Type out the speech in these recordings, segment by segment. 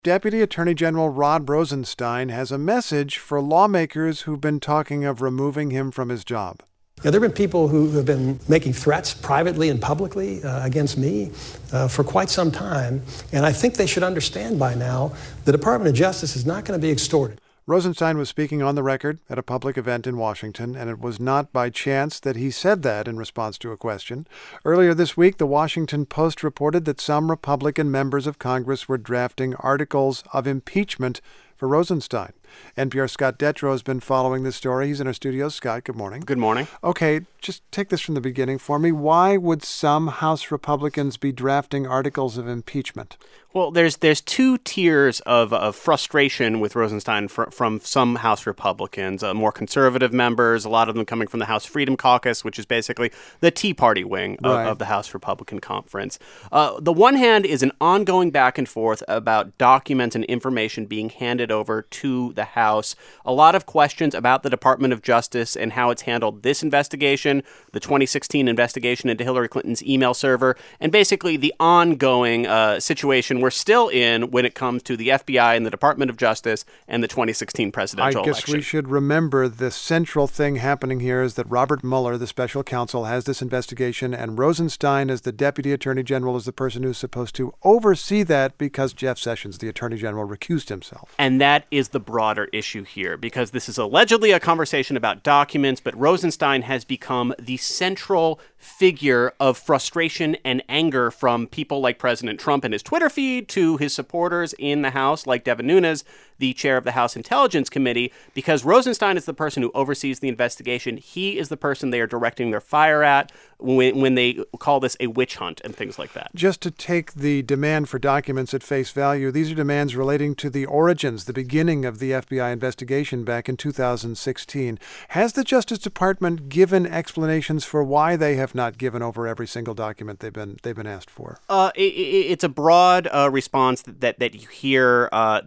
Deputy Attorney General Rod Rosenstein has a message for lawmakers who've been talking of removing him from his job. There have been people who have been making threats privately and publicly against me for quite some time, and I think they should understand by now the Department of Justice is not going to be extorted. Rosenstein was speaking on the record at a public event in Washington, and it was not by chance that he said that in response to a question. Earlier this week, the Washington Post reported that some Republican members of Congress were drafting articles of impeachment for Rosenstein. NPR's Scott Detrow has been following this story. He's in our studio. Scott, good morning. Good morning. Okay, just take this from the beginning for me. Why would some House Republicans be drafting articles of impeachment? Well, there's two tiers of frustration with Rosenstein from some House Republicans, more conservative members, a lot of them coming from the House Freedom Caucus, which is basically the Tea Party wing of the House Republican Conference. The one hand is an ongoing back and forth about documents and information being handed over to the House. A lot of questions about the Department of Justice and how it's handled this investigation, the 2016 investigation into Hillary Clinton's email server, and basically the ongoing situation we're still in when it comes to the FBI and the Department of Justice and the 2016 presidential election. I guess we should remember the central thing happening here is that Robert Mueller, the special counsel, has this investigation, and Rosenstein, as the deputy attorney general, is the person who's supposed to oversee that because Jeff Sessions, the attorney general, recused himself. And that is the broader issue here, because this is allegedly a conversation about documents, but Rosenstein has become the central figure of frustration and anger from people like President Trump and his Twitter feed to his supporters in the House, like Devin Nunes, the chair of the House Intelligence Committee, because Rosenstein is the person who oversees the investigation. He is the person they are directing their fire at when they call this a witch hunt and things like that. Just to take the demand for documents at face value, these are demands relating to the origins, the beginning of the FBI investigation back in 2016. Has the Justice Department given explanations for why they have not given over every single document they've been asked for? It's a broad response that you hear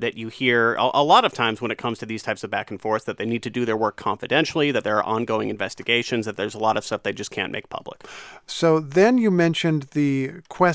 a lot of times when it comes to these types of back and forth, that they need to do their work confidentially, that there are ongoing investigations, that there's a lot of stuff they just can't make public. So then you mentioned the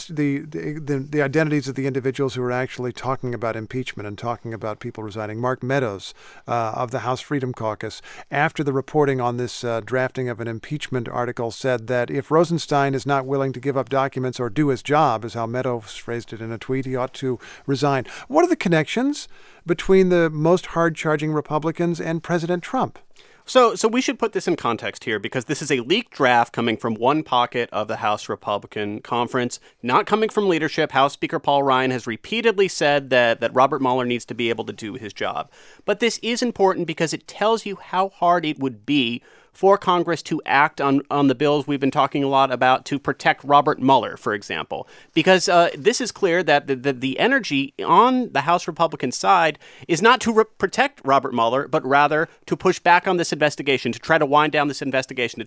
identities of the individuals who are actually talking about impeachment and talking about people resigning. Mark Meadows of the House Freedom Caucus, after the reporting on this drafting of an impeachment article, said that if Rosenstein is not willing to give up documents or do his job, is how Meadows phrased it in a tweet, he ought to resign. What are the connections between the most hard-charging Republicans and President Trump? So we should put this in context here, because this is a leaked draft coming from one pocket of the House Republican Conference, not coming from leadership. House Speaker Paul Ryan has repeatedly said that Robert Mueller needs to be able to do his job. But this is important because it tells you how hard it would be for Congress to act on the bills we've been talking a lot about to protect Robert Mueller, for example. Because this is clear that the energy on the House Republican side is not to protect Robert Mueller, but rather to push back on this investigation, to try to wind down this investigation, to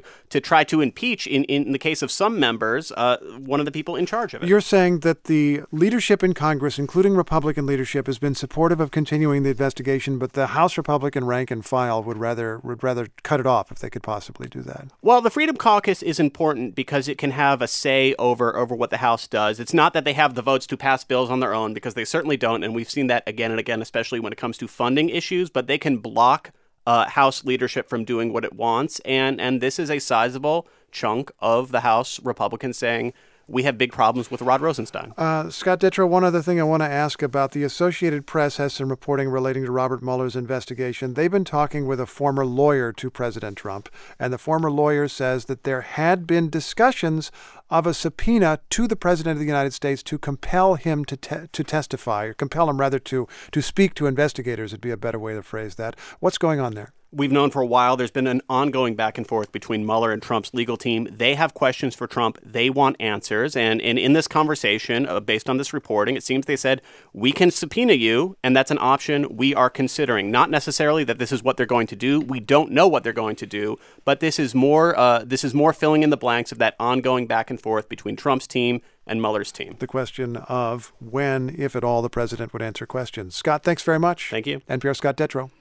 try to impeach, in the case of some members, one of the people in charge of it. You're saying that the leadership in Congress, including Republican leadership, has been supportive of continuing the investigation, but the House Republican rank and file would rather cut it off if they could possibly do that. Well, the Freedom Caucus is important because it can have a say over what the House does. It's not that they have the votes to pass bills on their own, because they certainly don't, and we've seen that again and again, especially when it comes to funding issues, but they can block House leadership from doing what it wants, and this is a sizable chunk of the House Republicans saying, we have big problems with Rod Rosenstein. Scott Detrow, one other thing I want to ask about. The Associated Press has some reporting relating to Robert Mueller's investigation. They've been talking with a former lawyer to President Trump, and the former lawyer says that there had been discussions of a subpoena to the President of the United States to compel him to testify, or compel him, rather, to speak to investigators, would be a better way to phrase that. What's going on there? We've known for a while there's been an ongoing back and forth between Mueller and Trump's legal team. They have questions for Trump. They want answers. And in this conversation, based on this reporting, it seems they said, we can subpoena you, and that's an option we are considering. Not necessarily that this is what they're going to do. We don't know what they're going to do. But this is more filling in the blanks of that ongoing back and forth between Trump's team and Mueller's team. The question of when, if at all, the president would answer questions. Scott, thanks very much. Thank you. NPR Scott Detrow.